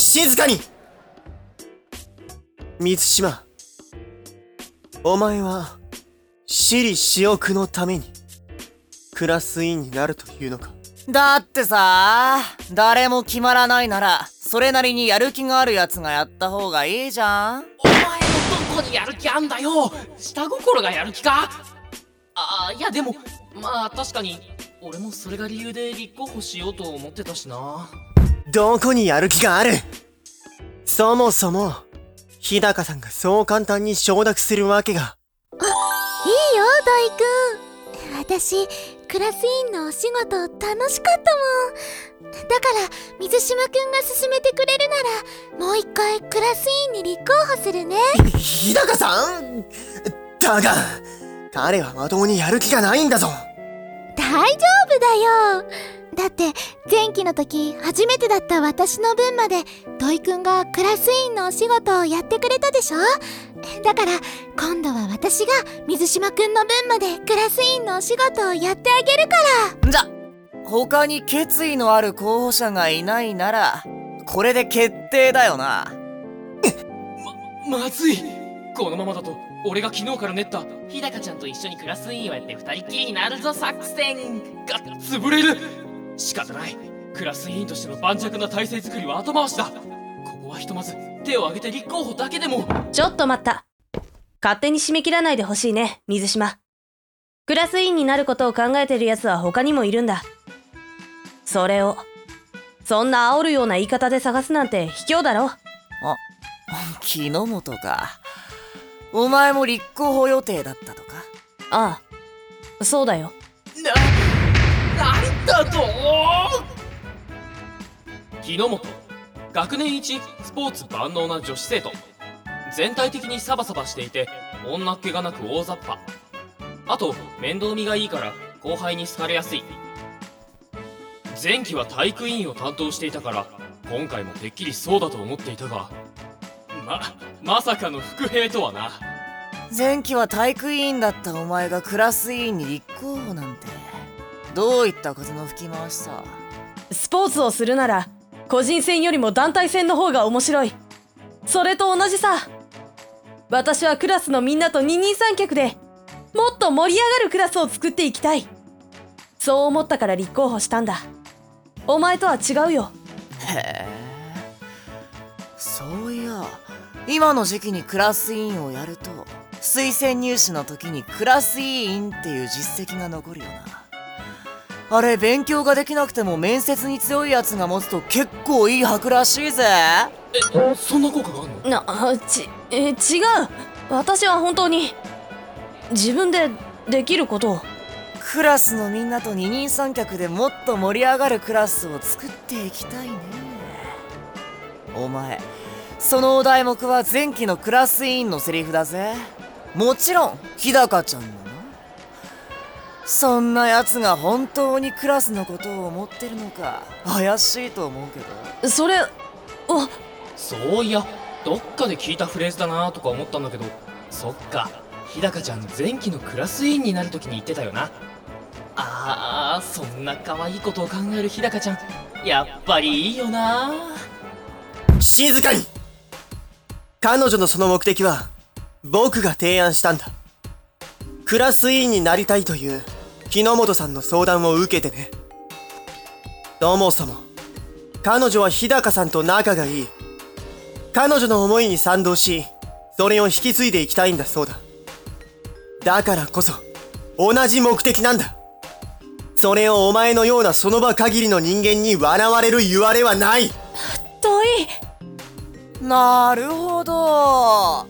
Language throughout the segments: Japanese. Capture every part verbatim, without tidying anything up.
静かに。水島、お前は私利私欲のためにクラス委員になるというのか。 だってさ、誰も決まらないならそれなりにやる気があるやつがやった方がいいじゃん。 お前のどこにやる気あんだよ。下心がやる気か。あー、いやでもまあ確かに俺もそれが理由で立候補しようと思ってたしな。 どこにやる気がある。そもそも日高さんがそう簡単に承諾するわけが。 いいよ土井くん。私クラス委員のお仕事楽しかったもん。だから水島くんが勧めてくれるならもう一回クラス委員に立候補するね。 日高さんだが彼はまともにやる気がないんだぞ。 大丈夫だよ。だって前期の時初めてだった私の分まで土井くんがクラス委員のお仕事をやってくれたでしょ。だから今度は私が水島くんの分までクラス委員のお仕事をやってあげるから。 じゃ、他に決意のある候補者がいないならこれで決定だよな。 ま、まずい。このままだと俺が昨日から練った日高ちゃんと一緒にクラス委員をやって二人きりになるぞ作戦が潰れる。仕方ない。クラス委員としての盤石な体制作りは後回しだ。ここはひとまず手を挙げて立候補だけでも。 ちょっと待った。勝手に締め切らないでほしいね、水島。クラス委員になることを考えてる奴は他にもいるんだ。それをそんな煽るような言い方で探すなんて卑怯だろ。 あ、木之本か。お前も立候補予定だったとか。 ああ、そうだよ。 な、なんだと。木之本、学年一スポーツ万能な女子生徒。全体的にサバサバしていて女っ気がなく大雑把。あと面倒見がいいから後輩に好かれやすい。前期は体育委員を担当していたから今回もてっきりそうだと思っていたが、ままさかの伏兵とはな。 前期は体育委員だったお前がクラス委員に立候補なんて、どういった風の吹き回しさ。 スポーツをするなら個人戦よりも団体戦の方が面白い。それと同じさ。私はクラスのみんなと二人三脚でもっと盛り上がるクラスを作っていきたい。そう思ったから立候補したんだ。お前とは違うよ。 へえ、そういや今の時期にクラス委員をやると推薦入試の時にクラス委員っていう実績が残るよな。あれ勉強ができなくても面接に強いやつが持つと結構いい箔らしいぜ。 え、そんな効果があるの？ な、ち、え、違う。私は本当に自分でできることを。 クラスのみんなと二人三脚でもっと盛り上がるクラスを作っていきたいね。お前そのお題目は前期のクラス委員のセリフだぜ。もちろん日高ちゃんのな。そんなやつが本当にクラスのことを思ってるのか怪しいと思うけど。 それ、あ、 そういやどっかで聞いたフレーズだなとか思ったんだけど、そっか、日高ちゃん前期のクラス委員になるときに言ってたよな。あー、そんな可愛いことを考える日高ちゃんやっぱりいいよな。 静かに。彼女のその目的は僕が提案したんだ。クラス委員になりたいという木之本さんの相談を受けてね。そもそも彼女は日高さんと仲がいい。彼女の思いに賛同しそれを引き継いでいきたいんだそうだ。だからこそ同じ目的なんだ。それをお前のようなその場限りの人間に笑われる言われはない。 遠い。 なるほど。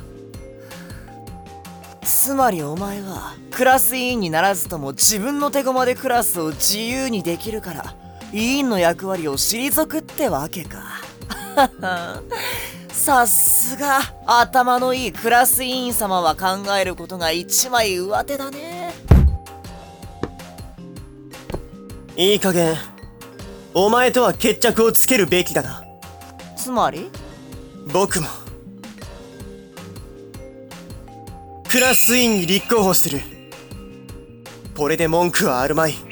つまりお前はクラス委員にならずとも自分の手駒でクラスを自由にできるから委員の役割を退くってわけか。さすが頭のいいクラス委員様は考えることが一枚上手だね。 いい加減お前とは決着をつけるべきだな。 つまり僕もクラス委員に立候補する。これで文句はあるまい。